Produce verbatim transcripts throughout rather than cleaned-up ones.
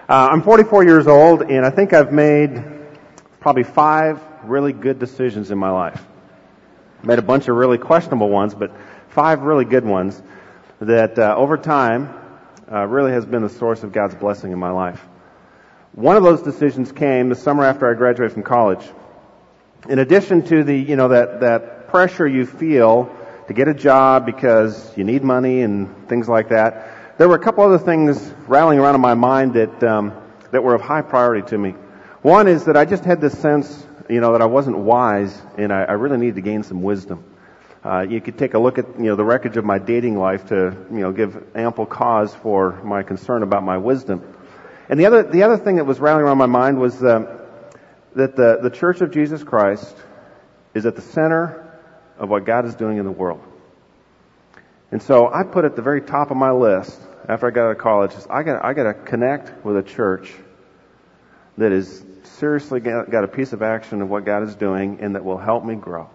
Uh, I'm forty-four years old, and I think I've made probably five really good decisions in my life. Made a bunch of really questionable ones, but five really good ones that uh, over time uh, really has been the source of God's blessing in my life. One of those decisions came the summer after I graduated from college. In addition to the, you know, that, that pressure you feel to get a job because you need money and things like that, there were a couple other things rattling around in my mind that um, that were of high priority to me. One is that I just had this sense, you know, that I wasn't wise, and I, I really needed to gain some wisdom. Uh, you could take a look at, you know, the wreckage of my dating life to, you know, give ample cause for my concern about my wisdom. And the other the other thing that was rattling around my mind was um, that the the Church of Jesus Christ is at the center of what God is doing in the world. And so I put at the very top of my list after I got out of college, is I got I got to connect with a church that is seriously got, got a piece of action of what God is doing and that will help me grow.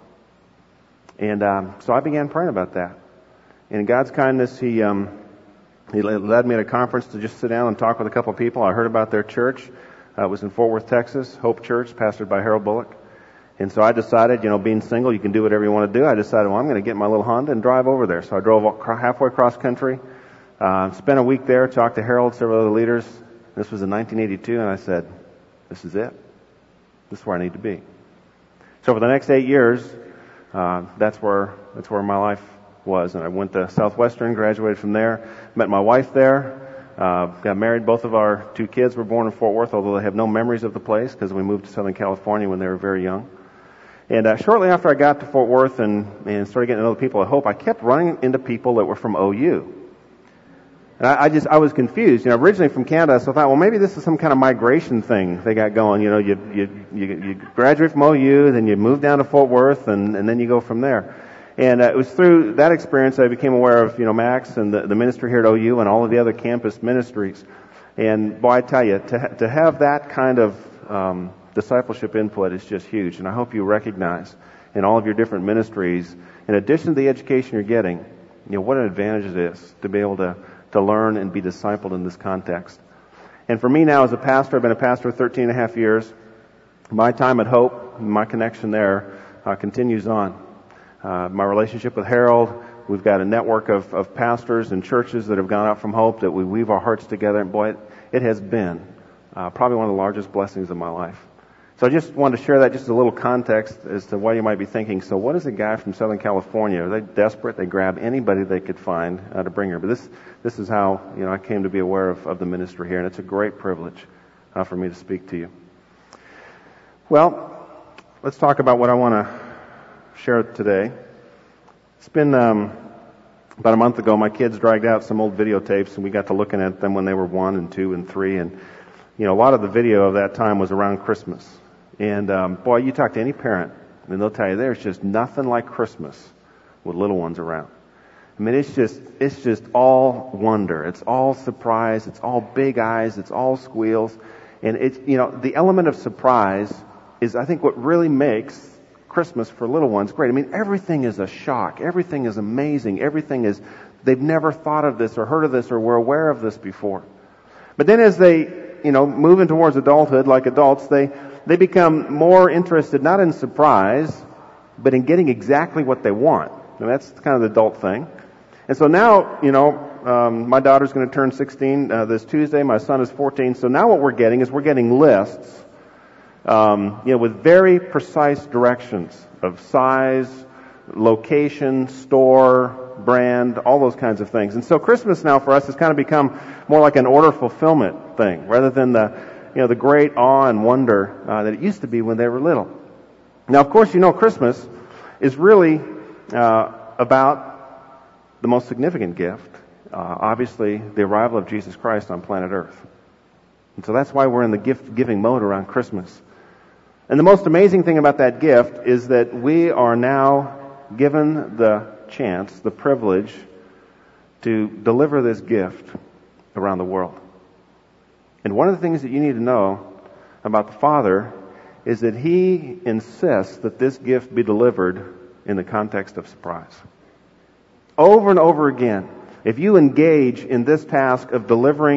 And um, so I began praying about that. And in God's kindness, He um, He led me at a conference to just sit down and talk with a couple of people. I heard about their church. Uh, it was in Fort Worth, Texas, Hope Church, pastored by Harold Bullock. And so I decided, you know, being single, you can do whatever you want to do. I decided, well, I'm going to get my little Honda and drive over there. So I drove halfway across country, uh, spent a week there, talked to Harold, several other leaders. This was in nineteen eighty-two, and I said, this is it. This is where I need to be. So for the next eight years, uh, that's where that's where my life was. And I went to Southwestern, graduated from there, met my wife there, uh, got married. Both of our two kids were born in Fort Worth, although they have no memories of the place because we moved to Southern California when they were very young. And uh, shortly after I got to Fort Worth and, and started getting to know the people at Hope, I kept running into people that were from O U. And I, I just, I was confused. You know, originally from Canada, so I thought, well, maybe this is some kind of migration thing they got going. You know, you you you, you graduate from O U, then you move down to Fort Worth, and, and then you go from there. And uh, it was through that experience I became aware of, you know, Max and the, the ministry here at O U and all of the other campus ministries. And boy, I tell you, to ha- to have that kind of um, discipleship input is just huge. And I hope you recognize in all of your different ministries, in addition to the education you're getting, you know, what an advantage it is to be able to, to learn and be discipled in this context. And for me now as a pastor, I've been a pastor for thirteen and a half years. My time at Hope, my connection there, uh, continues on. Uh, my relationship with Harold, we've got a network of, of pastors and churches that have gone out from Hope that we weave our hearts together. And boy, it, it has been uh, probably one of the largest blessings of my life. So I just wanted to share that just as a little context as to why you might be thinking, so what is a guy from Southern California? Are they desperate? They grab anybody they could find uh, to bring here. But this this is how, you know, I came to be aware of, of the ministry here, and it's a great privilege uh, for me to speak to you. Well, let's talk about what I want to share today. It's been um, about a month ago, my kids dragged out some old videotapes, and we got to looking at them when they were one and two and three, and you know, a lot of the video of that time was around Christmas. And um, boy, you talk to any parent, and they'll tell you there's just nothing like Christmas with little ones around. I mean, it's just it's just all wonder, it's all surprise, it's all big eyes, it's all squeals, and it's, you know, the element of surprise is, I think, what really makes Christmas for little ones great. I mean, everything is a shock, everything is amazing, everything is, they've never thought of this or heard of this or were aware of this before. But then as they, you know, moving towards adulthood, like adults, they they become more interested not in surprise, but in getting exactly what they want. And that's kind of the adult thing. And so now, you know, um, my daughter's going to turn sixteen uh, this Tuesday. My son is fourteen. So now what we're getting is we're getting lists, um, you know, with very precise directions of size, location, store, brand, all those kinds of things. And so Christmas now for us has kind of become more like an order fulfillment thing, rather than the, you know, the great awe and wonder uh, that it used to be when they were little. Now, of course, you know, Christmas is really uh, about the most significant gift, uh, obviously the arrival of Jesus Christ on planet Earth. And so that's why we're in the gift-giving mode around Christmas. And the most amazing thing about that gift is that we are now given the chance, the privilege, to deliver this gift around the world. And one of the things that you need to know about the Father is that He insists that this gift be delivered in the context of surprise. Over and over again, if you engage in this task of delivering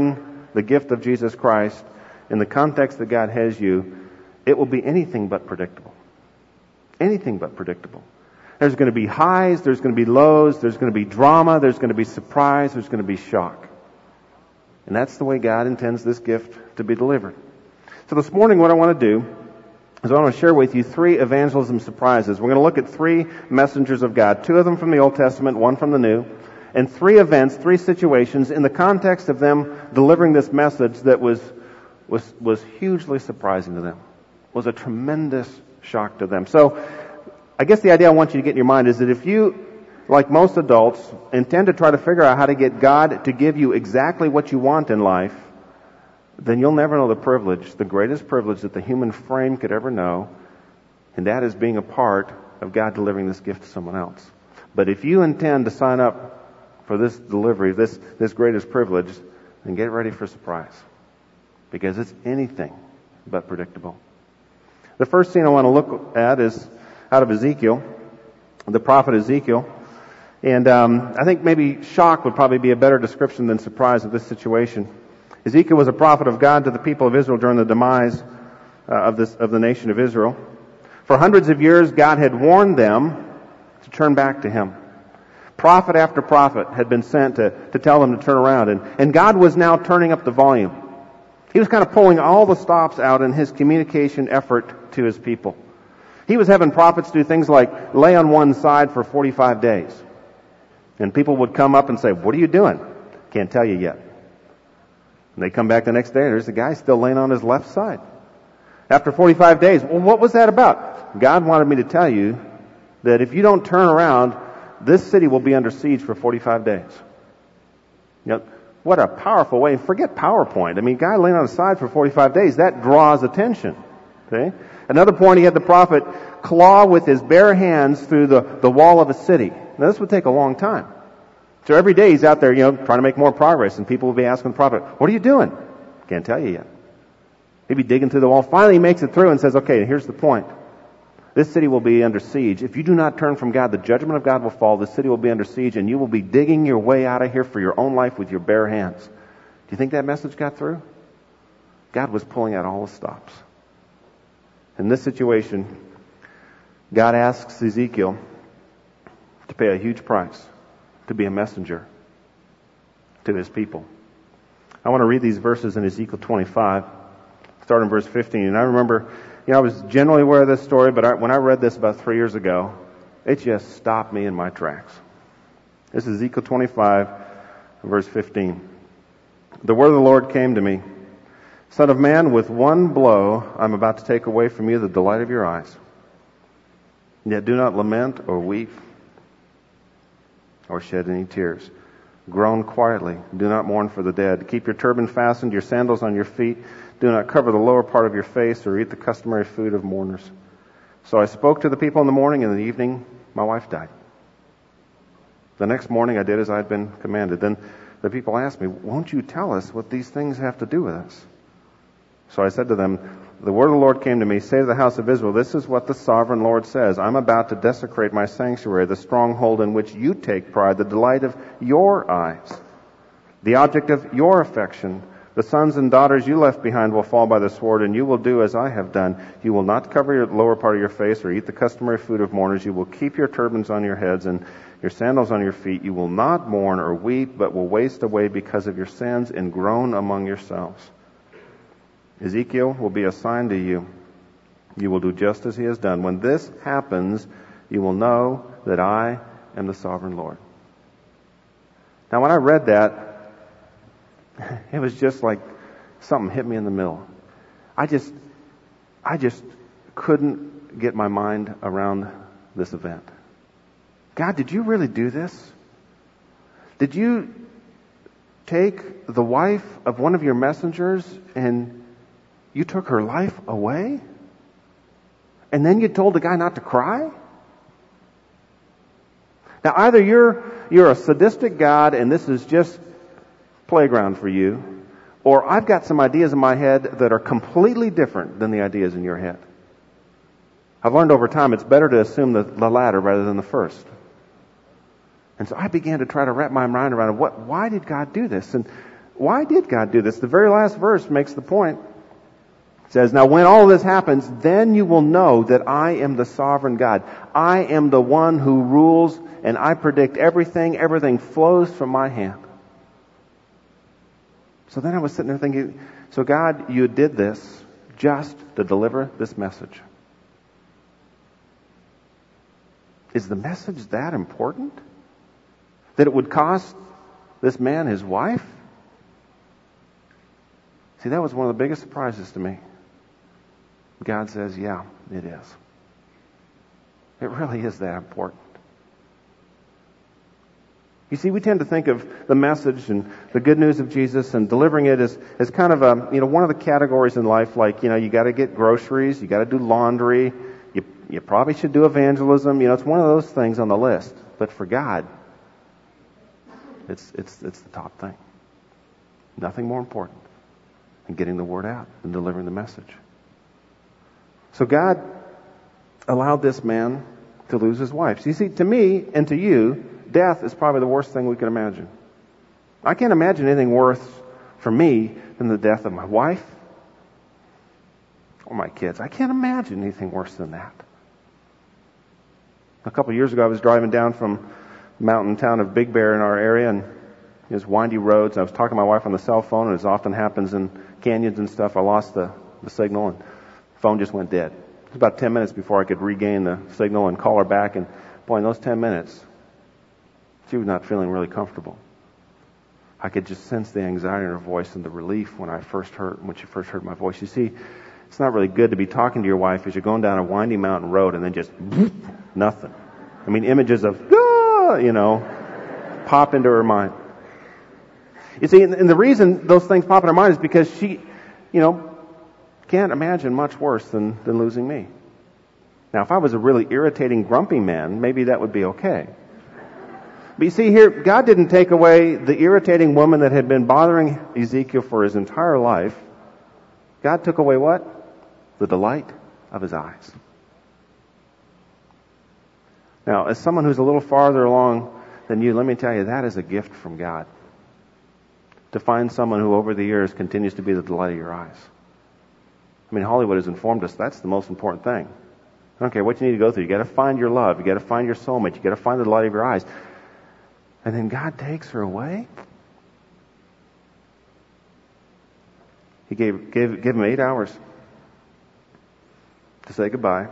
the gift of Jesus Christ in the context that God has you, it will be anything but predictable. Anything but predictable. There's going to be highs, there's going to be lows, there's going to be drama, there's going to be surprise, there's going to be shock. And that's the way God intends this gift to be delivered. So this morning what I want to do is I want to share with you three evangelism surprises. We're going to look at three messengers of God, two of them from the Old Testament, one from the New, and three events, three situations in the context of them delivering this message that was was was hugely surprising to them, was a tremendous shock to them. So I guess the idea I want you to get in your mind is that if you, like most adults, intend to try to figure out how to get God to give you exactly what you want in life, then you'll never know the privilege, the greatest privilege that the human frame could ever know, and that is being a part of God delivering this gift to someone else. But if you intend to sign up for this delivery, this, this greatest privilege, then get ready for surprise. Because it's anything but predictable. The first scene I want to look at is out of Ezekiel, the prophet Ezekiel. And um, I think maybe shock would probably be a better description than surprise of this situation. Ezekiel was a prophet of God to the people of Israel during the demise uh, of this of the nation of Israel. For hundreds of years, God had warned them to turn back to Him. Prophet after prophet had been sent to, to tell them to turn around. And, and God was now turning up the volume. He was kind of pulling all the stops out in His communication effort to His people. He was having prophets do things like lay on one side for forty-five days. And people would come up and say, "What are you doing?" "Can't tell you yet." And they come back the next day and there's the guy still laying on his left side. After forty-five days, "Well, what was that about?" "God wanted me to tell you that if you don't turn around, this city will be under siege for forty-five days. You know, what a powerful way. Forget PowerPoint. I mean, guy laying on his side for forty-five days, that draws attention. Okay? Another point, he had the prophet claw with his bare hands through the, the wall of a city. Now, this would take a long time. So every day he's out there, you know, trying to make more progress, and people will be asking the prophet, "What are you doing?" "Can't tell you yet." He'd be digging through the wall. Finally, he makes it through and says, "Okay, here's the point. This city will be under siege. If you do not turn from God, the judgment of God will fall. The city will be under siege, and you will be digging your way out of here for your own life with your bare hands." Do you think that message got through? God was pulling out all the stops. In this situation, God asks Ezekiel to pay a huge price to be a messenger to His people. I want to read these verses in Ezekiel twenty-five, starting in verse fifteen. And I remember, you know, I was generally aware of this story, but I, when I read this about three years ago, it just stopped me in my tracks. This is Ezekiel twenty-five, verse fifteen. "The word of the Lord came to me, Son of man, with one blow I'm about to take away from you the delight of your eyes. Yet do not lament or weep or shed any tears. Groan quietly. Do not mourn for the dead. Keep your turban fastened, your sandals on your feet. Do not cover the lower part of your face or eat the customary food of mourners." So I spoke to the people in the morning, and in the evening my wife died. The next morning I did as I had been commanded. Then the people asked me, "Won't you tell us what these things have to do with us?" So I said to them, "The word of the Lord came to me, say to the house of Israel, this is what the sovereign Lord says. I'm about to desecrate my sanctuary, the stronghold in which you take pride, the delight of your eyes, the object of your affection. The sons and daughters you left behind will fall by the sword, and you will do as I have done. You will not cover your lower part of your face or eat the customary food of mourners. You will keep your turbans on your heads and your sandals on your feet. You will not mourn or weep, but will waste away because of your sins and groan among yourselves. Ezekiel will be a sign to you. You will do just as he has done. When this happens, you will know that I am the sovereign Lord." Now, when I read that, it was just like something hit me in the middle. I just, I just couldn't get my mind around this event. God, did you really do this? Did you take the wife of one of your messengers and you took her life away? And then you told the guy not to cry? Now, either you're you're a sadistic God and this is just playground for you, or I've got some ideas in my head that are completely different than the ideas in your head. I've learned over time it's better to assume the, the latter rather than the first. And so I began to try to wrap my mind around what, why did God do this? And why did God do this? The very last verse makes the point. It says, now when all this happens, then you will know that I am the sovereign God. I am the one who rules, and I predict everything. Everything flows from my hand. So then I was sitting there thinking, so God, you did this just to deliver this message. Is the message that important? That it would cost this man his wife? See, that was one of the biggest surprises to me. God says, yeah, it is. It really is that important. You see, we tend to think of the message and the good news of Jesus and delivering it as, as kind of a, you know, one of the categories in life, like, you know, you got to get groceries, you got to do laundry, you, you probably should do evangelism. You know, it's one of those things on the list. But for God, it's, it's, it's the top thing. Nothing more important than getting the word out and delivering the message. So God allowed this man to lose his wife. So you see, to me and to you, death is probably the worst thing we can imagine. I can't imagine anything worse for me than the death of my wife or my kids. I can't imagine anything worse than that. A couple of years ago, I was driving down from the mountain town of Big Bear in our area, and there's windy roads. I was talking to my wife on the cell phone, and as often happens in canyons and stuff, I lost the, the signal, and the phone just went dead. It was about ten minutes before I could regain the signal and call her back, and boy, in those ten minutes, she was not feeling really comfortable. I could just sense the anxiety in her voice and the relief when I first heard, when she first heard my voice. You see, it's not really good to be talking to your wife as you're going down a windy mountain road and then just nothing. I mean, images of, ah, you know, pop into her mind. You see, and the reason those things pop in her mind is because she, you know, can't imagine much worse than, than losing me. Now, if I was a really irritating, grumpy man, maybe that would be okay. But you see here, God didn't take away the irritating woman that had been bothering Ezekiel for his entire life. God took away what? The delight of his eyes. Now, as someone who's a little farther along than you, let me tell you, that is a gift from God. To find someone who over the years continues to be the delight of your eyes. I mean, Hollywood has informed us that's the most important thing. I don't care what you need to go through. You got to find your love. You got to find your soulmate. You got to find the delight of your eyes. And then God takes her away. He gave gave gave him eight hours to say goodbye.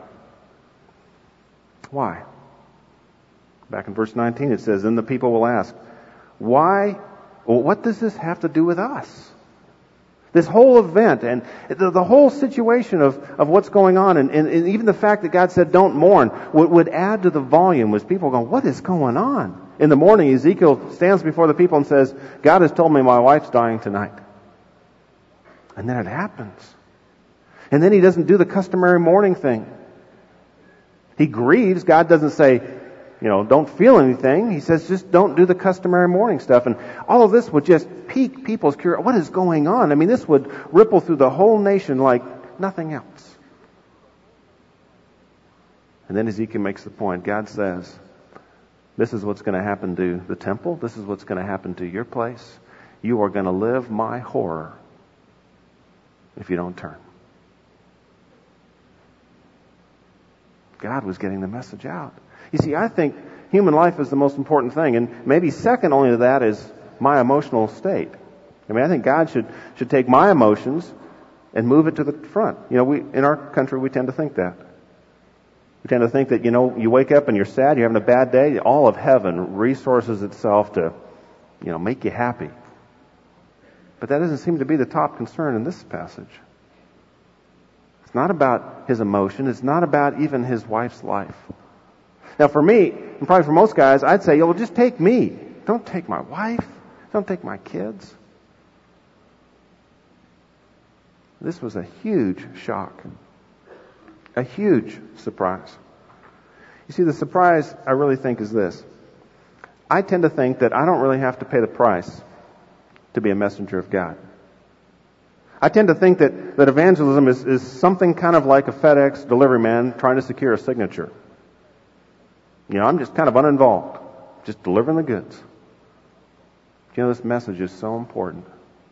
Why? Back in verse nineteen it says, then the people will ask, why, well, what does this have to do with us? This whole event and the, the whole situation of, of what's going on and, and, and even the fact that God said don't mourn would, would add to the volume was people going, what is going on? In the morning, Ezekiel stands before the people and says, God has told me my wife's dying tonight. And then it happens. And then he doesn't do the customary mourning thing. He grieves. God doesn't say, you know, don't feel anything. He says, just don't do the customary mourning stuff. And all of this would just pique people's curiosity. What is going on? I mean, this would ripple through the whole nation like nothing else. And then Ezekiel makes the point. God says, this is what's going to happen to the temple. This is what's going to happen to your place. You are going to live my horror if you don't turn. God was getting the message out. You see, I think human life is the most important thing. And maybe second only to that is my emotional state. I mean, I think God should, should take my emotions and move it to the front. You know, we in our country, we tend to think that. We tend to think that, you know, you wake up and you're sad, you're having a bad day, all of heaven resources itself to, you know, make you happy. But that doesn't seem to be the top concern in this passage. It's not about his emotion. It's not about even his wife's life. Now for me, and probably for most guys, I'd say, well, just take me. Don't take my wife. Don't take my kids. This was a huge shock. A huge surprise. You see, the surprise, I really think, is this. I tend to think that I don't really have to pay the price to be a messenger of God. I tend to think that, that evangelism is, is something kind of like a FedEx delivery man trying to secure a signature. You know, I'm just kind of uninvolved, just delivering the goods. You know, this message is so important.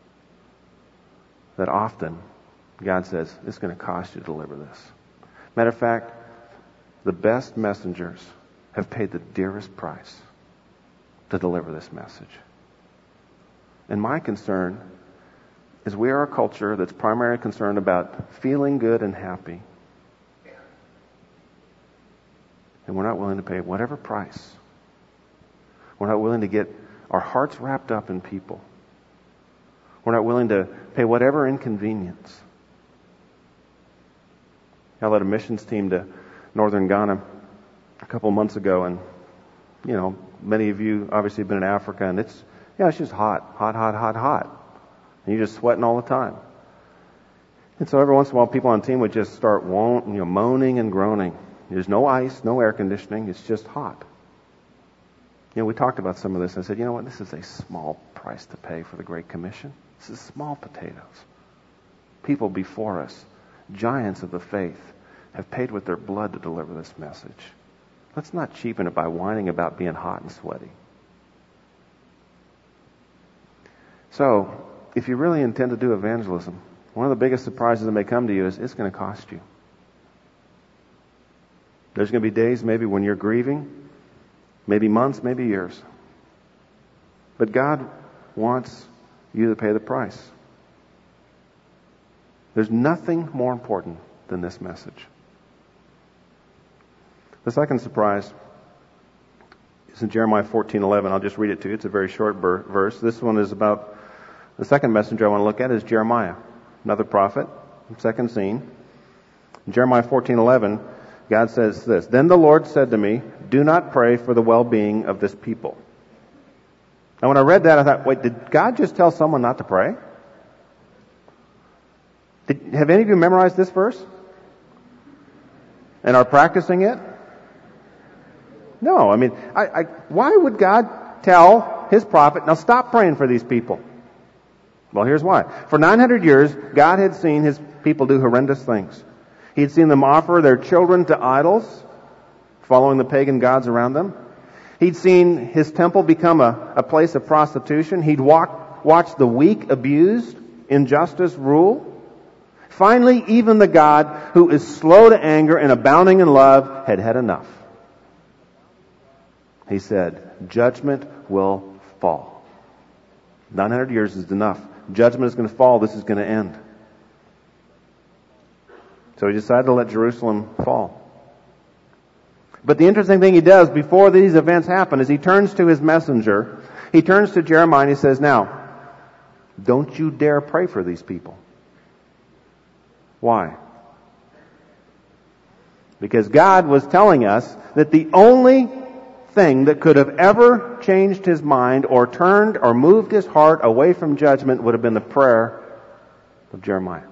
that often God says, it's going to cost you to deliver this. Matter of fact, the best messengers have paid the dearest price to deliver this message. And my concern is we are a culture that's primarily concerned about feeling good and happy. And we're not willing to pay whatever price. We're not willing to get our hearts wrapped up in people. We're not willing to pay whatever inconvenience. I led a missions team to northern Ghana a couple of months ago, and, you know, many of you obviously have been in Africa, and it's, yeah, it's just hot, hot, hot, hot, hot. And you're just sweating all the time. And so every once in a while, people on the team would just start, you know, moaning and groaning. There's no ice, no air conditioning. It's just hot. You know, we talked about some of this. I said, you know what? This is a small price to pay for the Great Commission. This is small potatoes. People before us, giants of the faith, have paid with their blood to deliver this message. Let's not cheapen it by whining about being hot and sweaty. So, if you really intend to do evangelism, one of the biggest surprises that may come to you is it's going to cost you. There's going to be days maybe when you're grieving, maybe months, maybe years. But God wants you to pay the price. There's nothing more important than this message. The second surprise is in Jeremiah fourteen eleven. I'll just read it to you. It's a very short ber- verse. This one is about the second messenger I want to look at is Jeremiah, another prophet, second scene. In Jeremiah fourteen eleven, God says this, "Then the Lord said to me, do not pray for the well-being of this people." Now when I read that, I thought, wait, did God just tell someone not to pray? Did, have any of you memorized this verse? And are practicing it? No, I mean, I, I, why would God tell His prophet, now stop praying for these people? Well, here's why. For nine hundred years, God had seen His people do horrendous things. He had seen them offer their children to idols, following the pagan gods around them. He'd seen His temple become a, a place of prostitution. He'd walk, watched the weak abused, injustice rule. Finally, even the God who is slow to anger and abounding in love had had enough. He said, judgment will fall. nine hundred years is enough. Judgment is going to fall. This is going to end. So He decided to let Jerusalem fall. But the interesting thing He does before these events happen is He turns to His messenger. He turns to Jeremiah and He says, now, don't you dare pray for these people. Why? Because God was telling us that the only thing that could have ever changed His mind or turned or moved His heart away from judgment would have been the prayer of Jeremiah.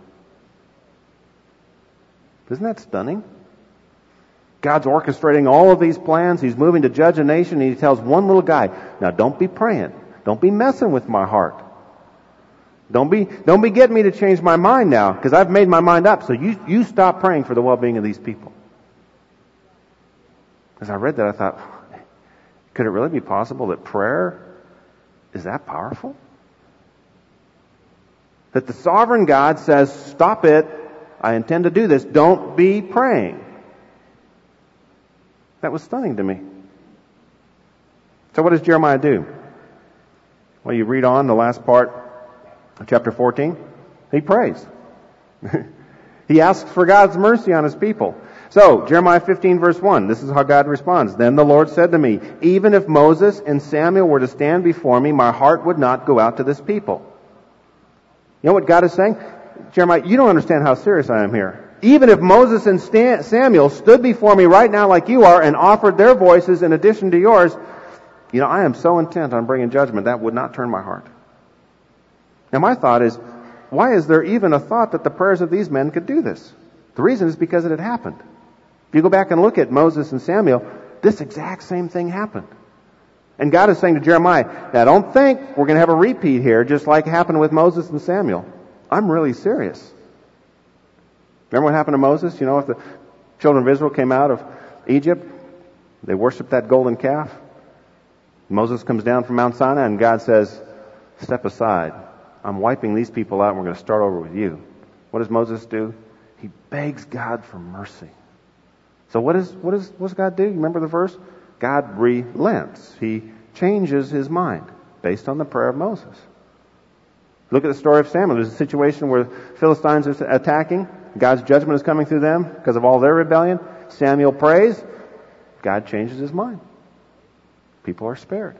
Isn't that stunning? God's orchestrating all of these plans. He's moving to judge a nation, and He tells one little guy, now don't be praying. Don't be messing with my heart. Don't be, don't be getting me to change my mind now, because I've made my mind up. So you, you stop praying for the well-being of these people. As I read that, I thought, could it really be possible that prayer is that powerful? That the sovereign God says, stop it. I intend to do this. Don't be praying. That was stunning to me. So what does Jeremiah do? Well, you read on the last part of chapter fourteen. He prays. He asks for God's mercy on His people. So, Jeremiah fifteen verse one, this is how God responds. Then the Lord said to me, even if Moses and Samuel were to stand before me, my heart would not go out to this people. You know what God is saying? Jeremiah, you don't understand how serious I am here. Even if Moses and Stan- Samuel stood before me right now like you are and offered their voices in addition to yours, you know, I am so intent on bringing judgment, that would not turn my heart. Now my thought is, why is there even a thought that the prayers of these men could do this? The reason is because it had happened. If you go back and look at Moses and Samuel, this exact same thing happened. And God is saying to Jeremiah, now don't think we're going to have a repeat here, just like happened with Moses and Samuel. I'm really serious. Remember what happened to Moses? You know, if the children of Israel came out of Egypt, they worshiped that golden calf. Moses comes down from Mount Sinai and God says, step aside. I'm wiping these people out and we're going to start over with you. What does Moses do? He begs God for mercy. So what, is, what, is, what does God do? You remember the verse? God relents. He changes his mind based on the prayer of Moses. Look at the story of Samuel. There's a situation where Philistines are attacking. God's judgment is coming through them because of all their rebellion. Samuel prays. God changes his mind. People are spared.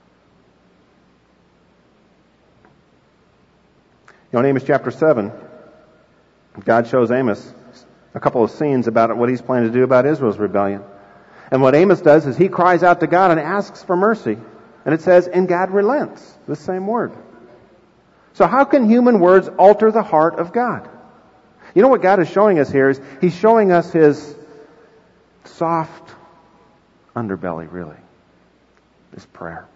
You know, in Amos chapter seven, God shows Amos a couple of scenes about what he's planning to do about Israel's rebellion. And what Amos does is he cries out to God and asks for mercy. And it says, and God relents. The same word. So how can human words alter the heart of God? You know what God is showing us here is he's showing us his soft underbelly, really. This prayer.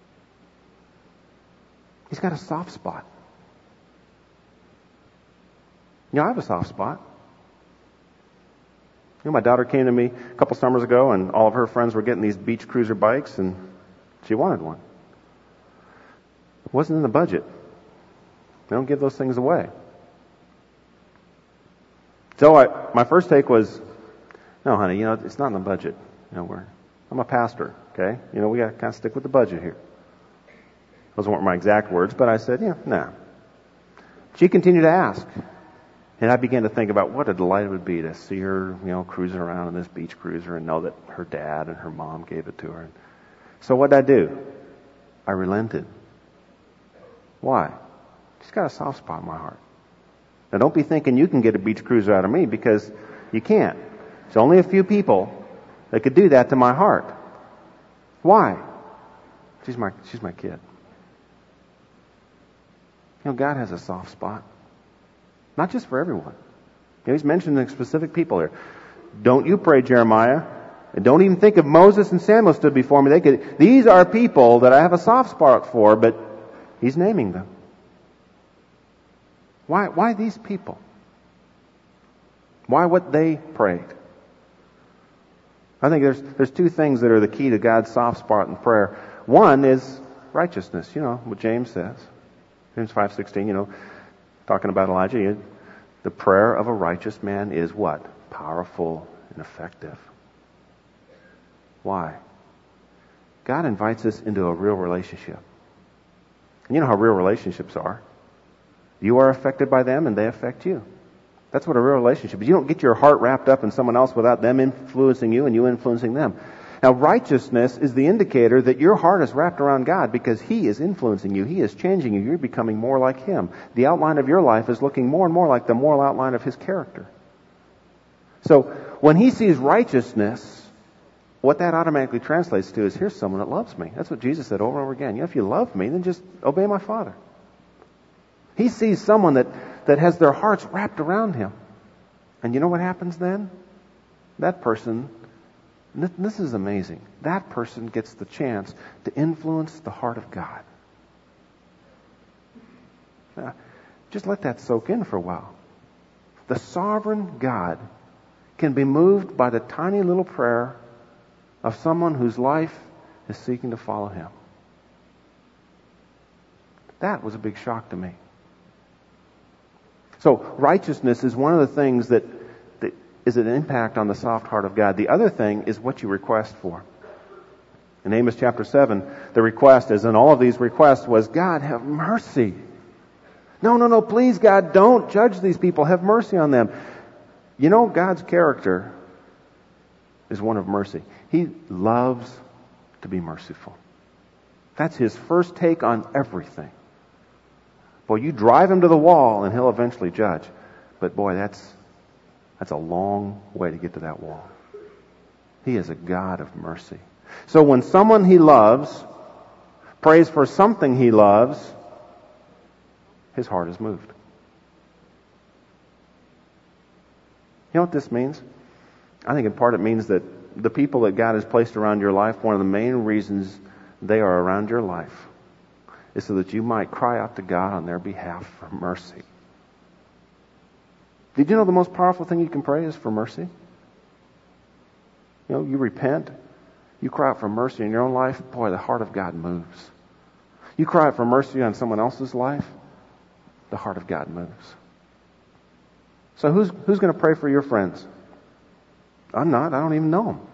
He's got a soft spot. You know, I have a soft spot. You know, my daughter came to me a couple summers ago and all of her friends were getting these beach cruiser bikes and she wanted one. It wasn't in the budget. They don't give those things away. So I, my first take was, no, honey, you know, it's not in the budget. You know, we're, I'm a pastor, okay? You know, we got to kind of stick with the budget here. Those weren't my exact words, but I said, yeah, no. Nah. She continued to ask. And I began to think about what a delight it would be to see her, you know, cruising around in this beach cruiser and know that her dad and her mom gave it to her. So what did I do? I relented. Why? She's got a soft spot in my heart. Now don't be thinking you can get a beach cruiser out of me because you can't. There's only a few people that could do that to my heart. Why? She's my, she's my kid. You know, God has a soft spot. Not just for everyone. You know, he's mentioning specific people here. Don't you pray, Jeremiah. And don't even think of Moses and Samuel stood before me. They could, these are people that I have a soft spot for, but he's naming them. Why, why these people? Why what they prayed? I think there's, there's two things that are the key to God's soft spot in prayer. One is righteousness. You know what James says. James five sixteen, you know, talking about Elijah, the prayer of a righteous man is what? Powerful and effective. Why? God invites us into a real relationship. And you know how real relationships are. You are affected by them and they affect you. That's what a real relationship is. You don't get your heart wrapped up in someone else without them influencing you and you influencing them. Now, righteousness is the indicator that your heart is wrapped around God because He is influencing you. He is changing you. You're becoming more like Him. The outline of your life is looking more and more like the moral outline of His character. So, when He sees righteousness, what that automatically translates to is, here's someone that loves me. That's what Jesus said over and over again. You know, if you love me, then just obey my Father. He sees someone that, that has their hearts wrapped around Him. And you know what happens then? That person... This is amazing. That person gets the chance to influence the heart of God. Now, just let that soak in for a while. The sovereign God can be moved by the tiny little prayer of someone whose life is seeking to follow Him. That was a big shock to me. So, righteousness is one of the things that is an impact on the soft heart of God. The other thing is what you request for. In Amos chapter seven, the request, as in all of these requests, was, God, have mercy. No, no, no, please, God, don't judge these people. Have mercy on them. You know, God's character is one of mercy. He loves to be merciful. That's His first take on everything. Boy, you drive Him to the wall and He'll eventually judge. But boy, that's That's a long way to get to that wall. He is a God of mercy. So when someone He loves prays for something He loves, His heart is moved. You know what this means? I think in part it means that the people that God has placed around your life, one of the main reasons they are around your life is so that you might cry out to God on their behalf for mercy. Did you know the most powerful thing you can pray is for mercy? You know, you repent, you cry out for mercy in your own life, boy, the heart of God moves. You cry out for mercy on someone else's life, the heart of God moves. So who's who's going to pray for your friends? I'm not. I don't even know them.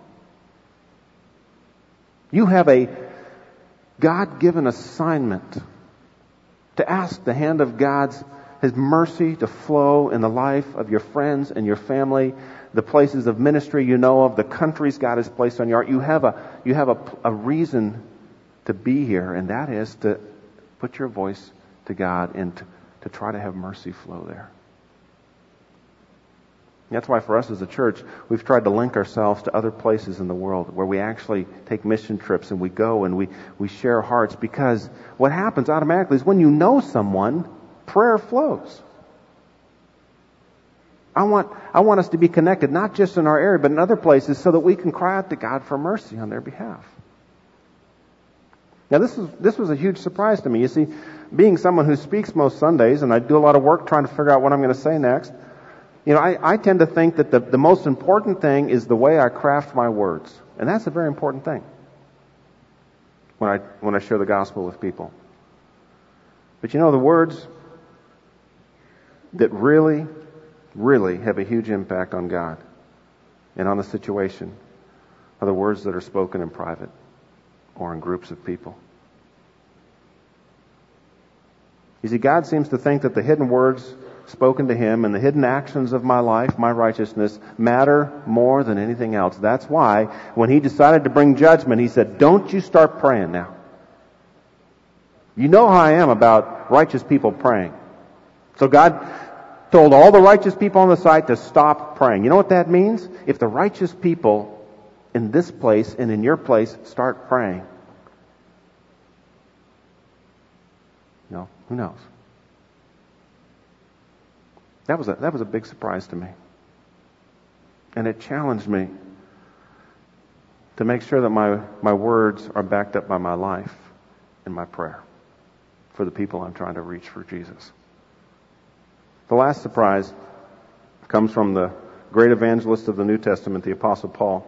You have a God-given assignment to ask the hand of God's, His mercy to flow in the life of your friends and your family, the places of ministry you know of, the countries God has placed on your heart. You have a, you have a, a reason to be here, and that is to put your voice to God and to, to try to have mercy flow there. That's why for us as a church, we've tried to link ourselves to other places in the world where we actually take mission trips and we go and we, we share hearts, because what happens automatically is when you know someone, prayer flows. I want, I want us to be connected, not just in our area, but in other places, so that we can cry out to God for mercy on their behalf. Now this is, this was a huge surprise to me. You see, being someone who speaks most Sundays, and I do a lot of work trying to figure out what I'm going to say next, You know, I, I tend to think that the, the most important thing is the way I craft my words. And that's a very important thing when I when I share the gospel with people. But you know, the words that really, really have a huge impact on God and on the situation are the words that are spoken in private or in groups of people. You see, God seems to think that the hidden words spoken to Him and the hidden actions of my life, my righteousness, matter more than anything else. That's why when He decided to bring judgment, He said, don't you start praying now. You know how I am about righteous people praying. So God told all the righteous people on the site to stop praying. You know what that means? If the righteous people in this place and in your place start praying, you know, who knows? That was a, that was a big surprise to me. And it challenged me to make sure that my, my words are backed up by my life and my prayer for the people I'm trying to reach for Jesus. The last surprise comes from the great evangelist of the New Testament, the Apostle Paul.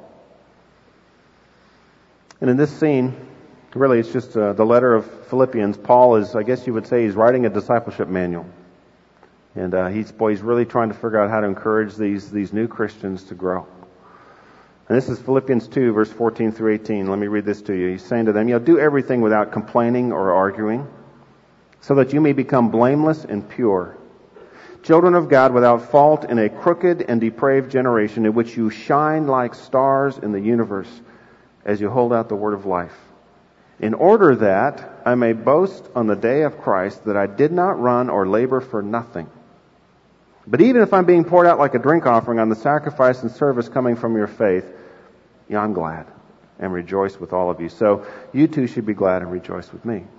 And in this scene, really it's just uh, the letter of Philippians. Paul is, I guess you would say, he's writing a discipleship manual. And uh, he's, boy, he's really trying to figure out how to encourage these, these new Christians to grow. And this is Philippians two, verse fourteen through eighteen. Let me read this to you. He's saying to them, you know, do everything without complaining or arguing, so that you may become blameless and pure, children of God without fault in a crooked and depraved generation, in which you shine like stars in the universe as you hold out the word of life. In order that I may boast on the day of Christ that I did not run or labor for nothing. But even if I'm being poured out like a drink offering on the sacrifice and service coming from your faith, you know, I'm glad and rejoice with all of you. So you too should be glad and rejoice with me.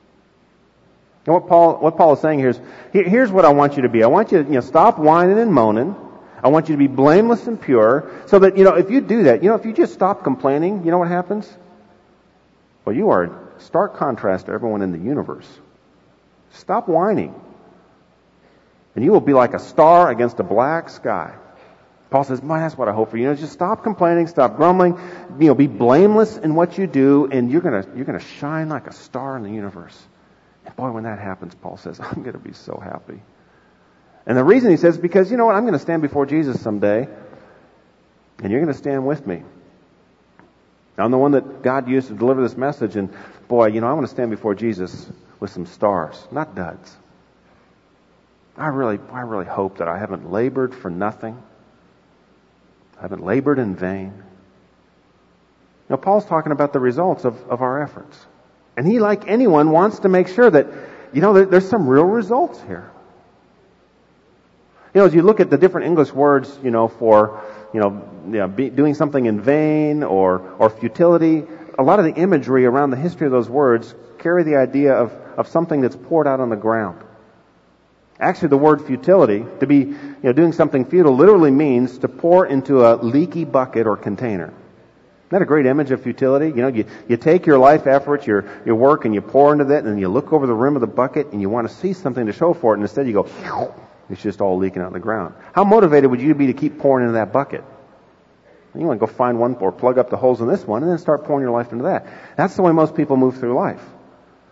And what Paul, what Paul is saying here is, here, here's what I want you to be. I want you to, you know, stop whining and moaning. I want you to be blameless and pure, so that, you know, if you do that, you know, if you just stop complaining, you know what happens? Well, you are in stark contrast to everyone in the universe. Stop whining. And you will be like a star against a black sky. Paul says, man, that's what I hope for you. You know, just stop complaining, stop grumbling, you know, be blameless in what you do, and you're gonna you're gonna shine like a star in the universe. And boy, when that happens, Paul says, I'm gonna be so happy. And the reason he says, because you know what, I'm gonna stand before Jesus someday, and you're gonna stand with me. I'm the one that God used to deliver this message, and boy, you know, I want to stand before Jesus with some stars, not duds. I really, I really hope that I haven't labored for nothing. I haven't labored in vain. Now, Paul's talking about the results of, of our efforts. And he, like anyone, wants to make sure that, you know, there, there's some real results here. You know, as you look at the different English words, you know, for, you know, you know be, doing something in vain or, or futility, a lot of the imagery around the history of those words carry the idea of, of something that's poured out on the ground. Actually, the word futility, to be, you know, doing something futile, literally means to pour into a leaky bucket or container. Isn't that a great image of futility? You know, you, you take your life efforts, your, your work, and you pour into that, and then you look over the rim of the bucket, and you want to see something to show for it, and instead you go, it's just all leaking out on the ground. How motivated would you be to keep pouring into that bucket? You want to go find one or plug up the holes in this one, and then start pouring your life into that. That's the way most people move through life.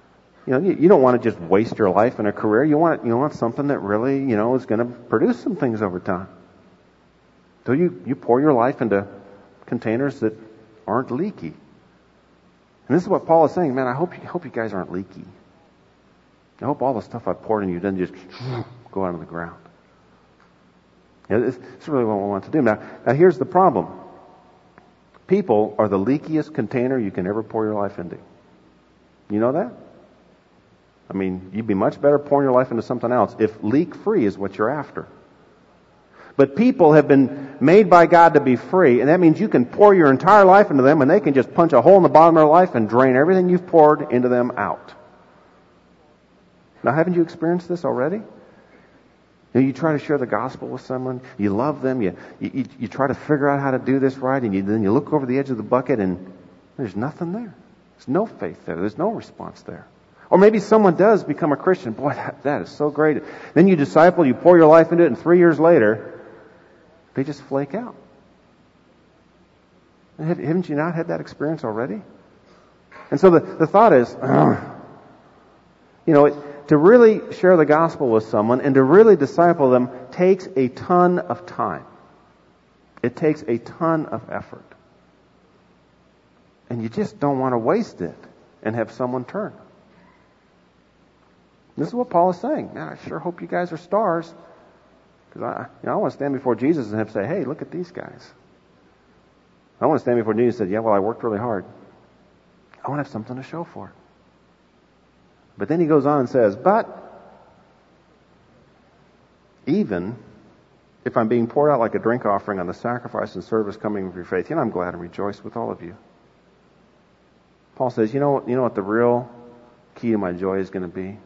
You know, you, you don't want to just waste your life in a career. You want you want something that really, you know, is going to produce some things over time. So you, you pour your life into containers that aren't leaky. And this is what Paul is saying. Man, I hope you, hope you guys aren't leaky. I hope all the stuff I poured in you doesn't just go out on the ground. Yeah, this, this is really what we want to do. Now, now here's the problem. People are the leakiest container you can ever pour your life into. You know that? I mean, you'd be much better pouring your life into something else if leak-free is what you're after. But people have been made by God to be free, and that means you can pour your entire life into them, and they can just punch a hole in the bottom of their life and drain everything you've poured into them out. Now, haven't you experienced this already? You know, you try to share the gospel with someone, you love them, you, you, you try to figure out how to do this right, and you, then you look over the edge of the bucket, and there's nothing there. There's no faith there. There's no response there. Or maybe someone does become a Christian. Boy, that, that is so great. Then you disciple, you pour your life into it, and three years later, they just flake out. Haven't you not had that experience already? And so the, the thought is, you know, it, to really share the gospel with someone and to really disciple them takes a ton of time. It takes a ton of effort. And you just don't want to waste it and have someone turn. This is what Paul is saying. Man, I sure hope you guys are stars. Because I, you know, I want to stand before Jesus and have to say, hey, look at these guys. I want to stand before Jesus and say, yeah, well, I worked really hard. I want to have something to show for it. But then he goes on and says, but even if I'm being poured out like a drink offering on the sacrifice and service coming of your faith, you know, I'm glad and rejoice with all of you. Paul says, you know, you know what the real key to my joy is going to be?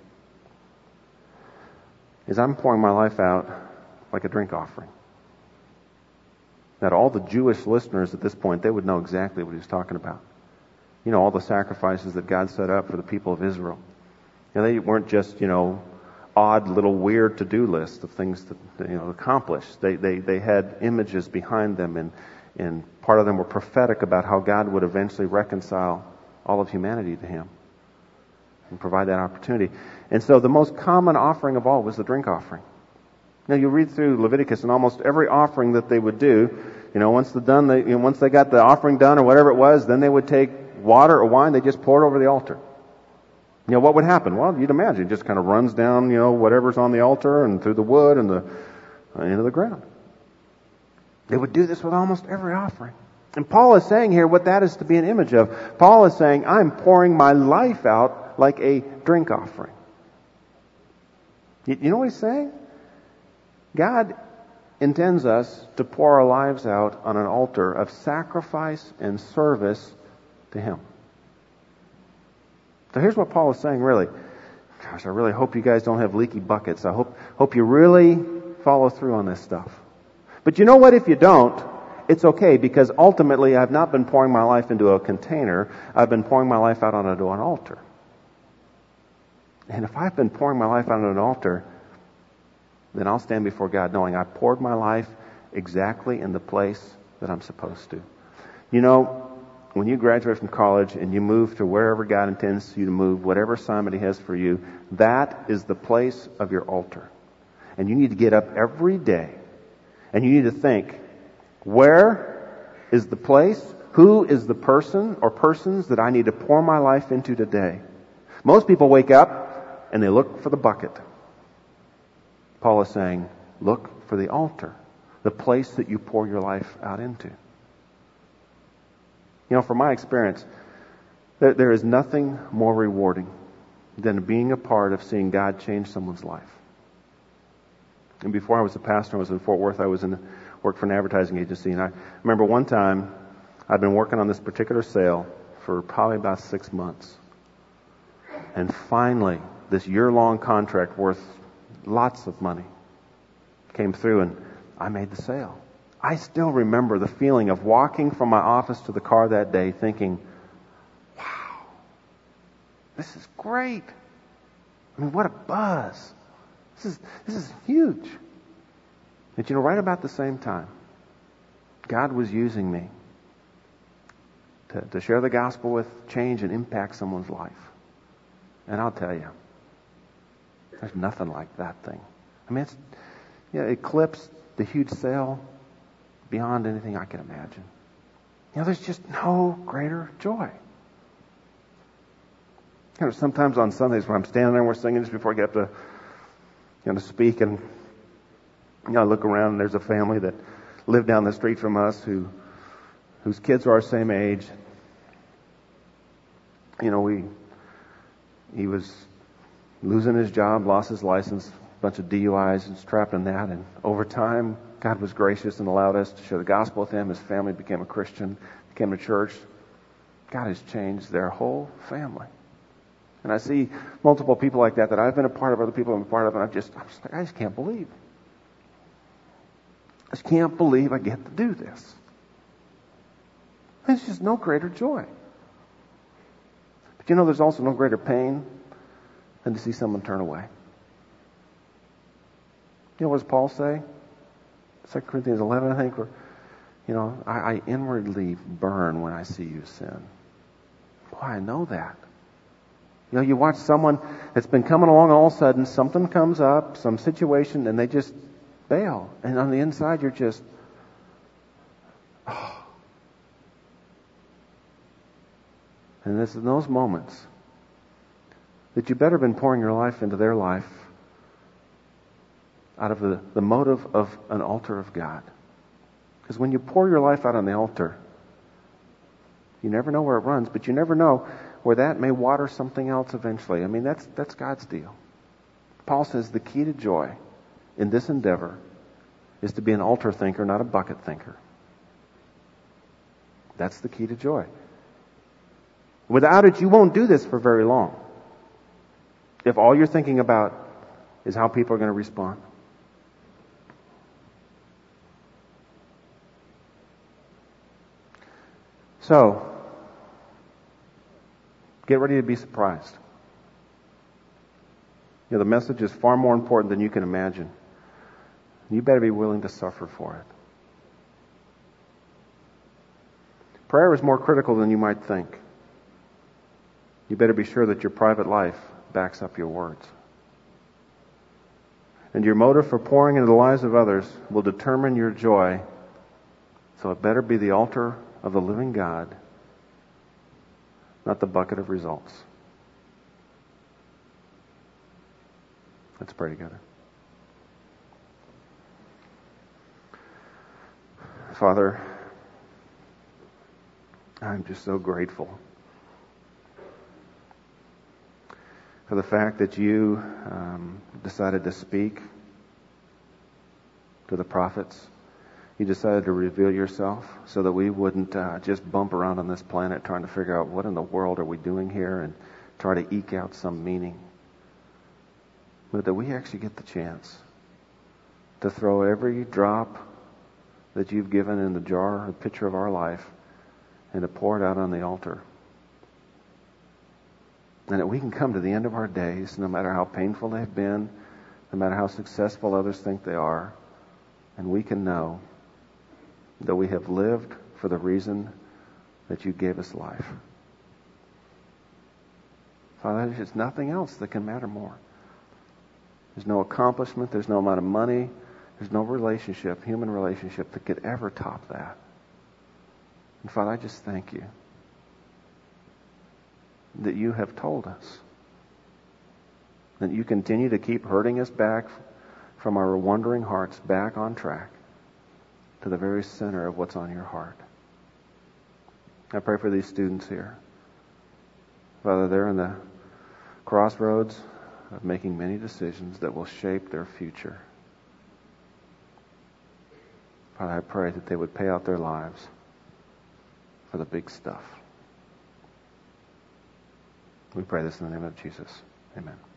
Is I'm pouring my life out like a drink offering. Now, to all the Jewish listeners at this point, they would know exactly what he was talking about. You know, all the sacrifices that God set up for the people of Israel. You know, they weren't just, you know, odd little weird to-do lists of things to, you know, accomplish. They, they, they had images behind them, and, and part of them were prophetic about how God would eventually reconcile all of humanity to Him and provide that opportunity. And so the most common offering of all was the drink offering. Now you read through Leviticus, and almost every offering that they would do, you know, once the done, they, you know, once they got the offering done or whatever it was, then they would take water or wine, they just pour it over the altar. You know, what would happen? Well, you'd imagine it just kind of runs down, you know, whatever's on the altar and through the wood and the uh, into the ground. They would do this with almost every offering. And Paul is saying here what that is to be an image of. Paul is saying, I'm pouring my life out like a drink offering. You, you know what he's saying? God intends us to pour our lives out on an altar of sacrifice and service to Him. So here's what Paul is saying, really. Gosh, I really hope you guys don't have leaky buckets. I hope hope you really follow through on this stuff. But you know what? If you don't, it's okay, because ultimately I've not been pouring my life into a container. I've been pouring my life out onto an altar. And if I've been pouring my life out on an altar, then I'll stand before God knowing I poured my life exactly in the place that I'm supposed to. You know, when you graduate from college and you move to wherever God intends you to move, whatever assignment He has for you, that is the place of your altar. And you need to get up every day and you need to think, where is the place? Who is the person or persons that I need to pour my life into today? Most people wake up and they look for the bucket. Paul is saying, look for the altar, the place that you pour your life out into. You know, from my experience, there, there is nothing more rewarding than being a part of seeing God change someone's life. And before I was a pastor, I was in Fort Worth. I was in worked for an advertising agency, and I remember one time I'd been working on this particular sale for probably about six months, and finally, this year-long contract worth lots of money came through, and I made the sale. I still remember the feeling of walking from my office to the car that day thinking, wow, this is great. I mean, what a buzz. This is, this is huge. But you know, right about the same time, God was using me to, to share the gospel with, change and impact someone's life. And I'll tell you, there's nothing like that thing. I mean, it's, you know, it eclipsed the huge sale beyond anything I can imagine. You know, there's just no greater joy. You know, sometimes on Sundays when I'm standing there and we're singing just before I get up to, you know, to speak, and you know, I look around and there's a family that lived down the street from us who, whose kids are our same age. You know, we, he was losing his job, lost his license, a bunch of D U Is, and was trapped in that. And over time, God was gracious and allowed us to share the gospel with him. His family became a Christian, became a church. God has changed their whole family. And I see multiple people like that that I've been a part of, other people I've been a part of, and I just, I'm just like, I just can't believe. I just can't believe I get to do this. There's just no greater joy. But you know, there's also no greater pain than to see someone turn away. You know, what does Paul say? Second Corinthians eleven, I think, where, you know, I, I inwardly burn when I see you sin. Boy, I know that. You know, you watch someone that's been coming along, all of a sudden something comes up, some situation, and they just bail. And on the inside, you're just, oh. And it's in those moments that you better have been pouring your life into their life out of the, the motive of an altar of God. Because when you pour your life out on the altar, you never know where it runs, but you never know where that may water something else eventually. I mean, that's that's God's deal. Paul says the key to joy in this endeavor is to be an altar thinker, not a bucket thinker. That's the key to joy. Without it, you won't do this for very long. If all you're thinking about is how people are going to respond. So, get ready to be surprised. You know, the message is far more important than you can imagine. You better be willing to suffer for it. Prayer is more critical than you might think. You better be sure that your private life backs up your words. And your motive for pouring into the lives of others will determine your joy. So it better be the altar of the living God, not the bucket of results. Let's pray together. Father, I'm just so grateful for the fact that you um, decided to speak to the prophets. You decided to reveal yourself so that we wouldn't uh, just bump around on this planet trying to figure out what in the world are we doing here and try to eke out some meaning. But that we actually get the chance to throw every drop that you've given in the jar, a picture of our life, and to pour it out on the altar. And that we can come to the end of our days, no matter how painful they've been, no matter how successful others think they are, and we can know that we have lived for the reason that you gave us life. Father, there's just nothing else that can matter more. There's no accomplishment, there's no amount of money, there's no relationship, human relationship, that could ever top that. And Father, I just thank you that you have told us, that you continue to keep herding us back from our wandering hearts back on track to the very center of what's on your heart. I pray for these students here. Father, they're in the crossroads of making many decisions that will shape their future. Father, I pray that they would pay out their lives for the big stuff. We pray this in the name of Jesus. Amen.